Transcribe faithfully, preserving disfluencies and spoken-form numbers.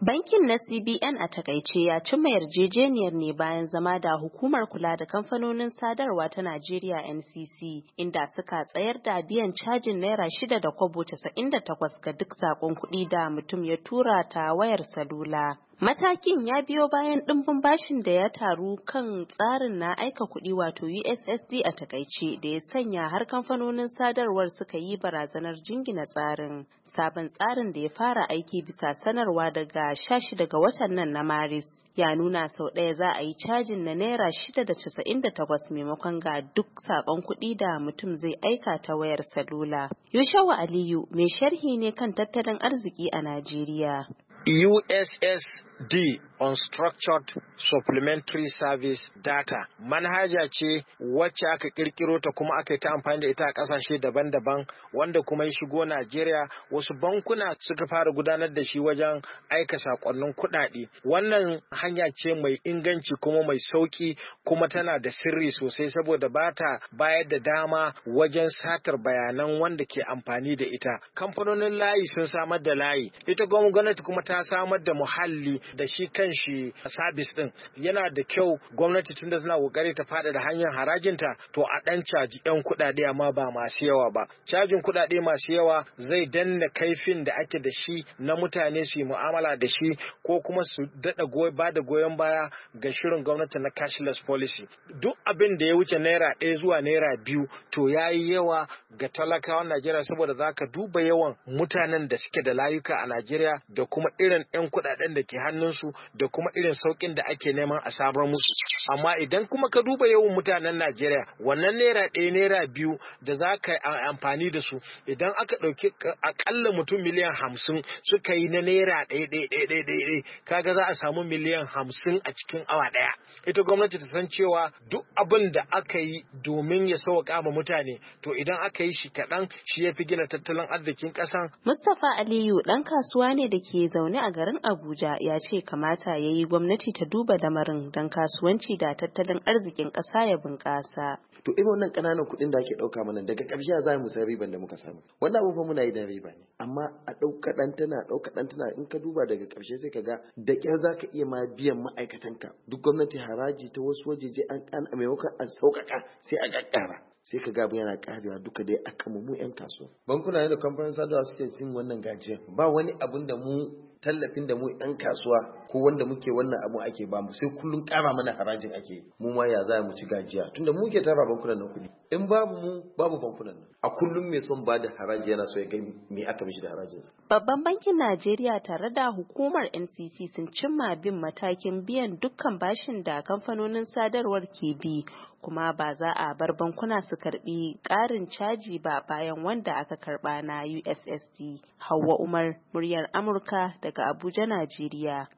Bankin na C B N a takaice ya cimma yarjejeniyar ne bayan zama da Hukumar Kula da Kamfanonin Sadarwa ta Najeriya N C C, inda suka tsayar da biyan cajin Naira shida da kwabo casa'in da takwas ga duk saƙon kuɗi da mutum ya tura ta wayar salula. Matakin ya biyo bayan ɗimbin bashin da ya taru kan tsarin na aika kuɗi wato U S S D a takaice da ya sanya har kamfanonin sadarwar suka yi barazanar jingina tsarin. Sabon tsarin da ya fara aiki bisa sanarwa daga sha shida ga watan nan na Maris ya nuna sau ɗaya za a yi cajin na Naira shida da casa'in da takwas maimakon ga duk saƙon kuɗi da mutum zai aika ta wayar salula. Yushawa Aliyu mai sharhi ne kan tattalin arziki a Najeriya. U S S D Unstructured Supplementary Service Data manhaja ce wacce aka kirkiro ta kuma aka yi ta amfani da ita a kasashe daban-daban wanda kuma ya shigo Najeriya. Wasu bankuna suka fara gudanar da shi wajen aika sakonnin kuɗaɗe. Wannan hanya ce mai inganci kuma mai sauki kuma tana da sirri sosai saboda ba ta bayar da dama wajen satar bayanan wanda ke amfani da ita. Kamfanonin layi sun samar da layi, ita gwamnati kuma ta samar da muhalli da shi kan shi sabis din. Yana da kyau gwamnati tunda tana kokari ta fada da hanyar harajinta to a dan caji yan kuɗaɗe amma ba masu yawa ba. Cajin kuɗaɗe masu yawa zai danna kaifin da ake da shi na mutane su yi mu'amala da shi ko kuma su daɗa goyi ba da goyon baya ga shirin gwamnati na cashless policy. Duk abin da ya wuce naira ɗaya zuwa naira biyu to ya yi yawa ga talakawan Najeriya saboda za ka duba yawan mutanen da suke da layuka a Najeriya da kuma irin 'yan kuɗaɗen da ke hannunsu da kuma irin sauƙin da ake neman a sabar musu. Amma idan kuma ka duba yawan mutanen Najeriya wannan naira ɗaya naira biyu da za ka amfani da su idan aka ɗauki akalla mutum miliyan hamsin suka yi na naira ɗaya ɗaya ɗaya ɗaya ɗaya kaga za a samu miliyan hamsin a cikin awa ɗaya. Ita gwamnati ta san cewa duk abin da aka yi domin ya sauƙa ma mutane to idan aka yi shi kaɗan shi ya fi gina tattalin arzikin ƙasan. Mustapha Aliyu ɗan kasuwa ne da ke zaune a garin Abuja ya ce kamata ya yi gwamnati ta duba lamarin don kasuwanci da tattalin arzikin ƙasa ya bunƙasa. To irin wannan ƙananan kuɗin da ake ɗauka mana daga ƙarshe za mu san riban da muka samu. Wannan abu fa muna yi da riba ne. Amma a ɗauka ɗan tana ɗauka ɗan tana in ka duba daga ƙarshe sai ka ga da ƙyar za ka iya ma biyan ma'aikatanka. Duk gwamnati haraji ta wasu wajeje an an a maimakon a sauƙaƙa sai a ƙaƙƙara. Sai ka ga yana ƙarewa duka dai akan mu 'yan kasuwa. Bankuna ne da kamfanin sadarwa suke cin wannan gajiya. Ba wani abun da mu tallafin da mu 'yan kasuwa ko wanda muke wannan abu ake ba mu sai kullun ƙara mana harajin ake mu ma ya za mu ci gajiya tunda muke tara bankunan nan kuɗi in babu mu babu bankunan nan a kullum mai son ba da haraji yana so ya gani me aka mishi da harajinsa. Babban bankin Najeriya tare da hukumar N C C sun cimma bin matakin biyan dukkan bashin da kamfanonin sadarwar ke bi kuma ba za a bar bankuna su karbi ƙarin caji ba bayan wanda aka karba na U S S D. Hauwa Umar, muryar Amurka daga Abuja, Najeriya.